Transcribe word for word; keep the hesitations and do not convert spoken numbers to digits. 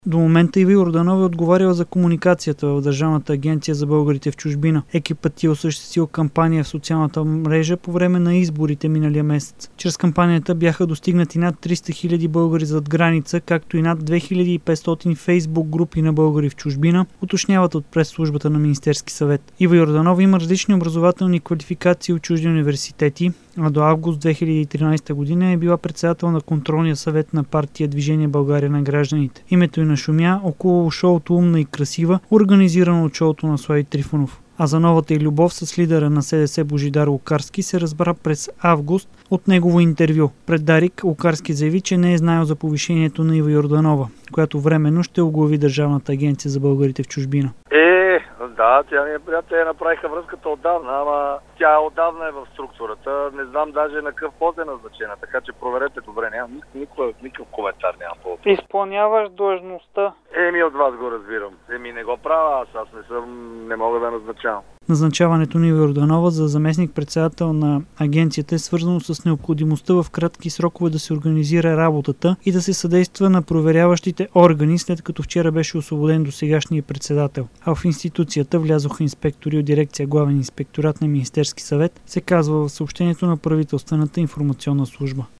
До момента Ива Йорданова е отговаряла за комуникацията в Държавната агенция за българите в чужбина. Екипът ти е осъществил кампания в социалната мрежа по време на изборите миналия месец. Чрез кампанията бяха достигнати над триста хиляди българи зад граница, както и над две хиляди и петстотин фейсбук групи на българи в чужбина, уточняват от прес-службата на Министерски съвет. Ива Йорданова има различни образователни квалификации от чужди университети, а до август две хиляди и тринадесета година е била председател на контролния съвет на партия Движение България на гражданите. Името й нашумя около шоуто "Умна и красива", организирано от шоуто на Слави Трифонов. А за новата й любов с лидера на СДС Божидар Лукарски се разбра през август от негово интервю. Пред Дарик Лукарски заяви, че не е знаел за повишението на Ива Йорданова, която временно ще оглави Държавната агенция за българите в чужбина. Е, да, тя ми е приятел, те направиха връзката отдавна, ама тя отдавна е в структурата. Не знам даже на какъв пост е назначена, така че проверете добре, нямам никакъв, никакъв коментар нямам по това. Изпълняваш длъжността? Еми, от вас го разбирам. Еми, не го правя, аз, аз не съм, не мога да назначавам. Назначаването на Ива Йорданова за заместник-председател на агенцията е свързано с необходимостта в кратки срокове да се организира работата и да се съдейства на проверяващите органи, след като вчера беше освободен досегашния председател. А в институцията влязоха инспектори от дирекция Главен инспекторат на Министерски съвет, се казва в съобщението на правителствената информационна служба.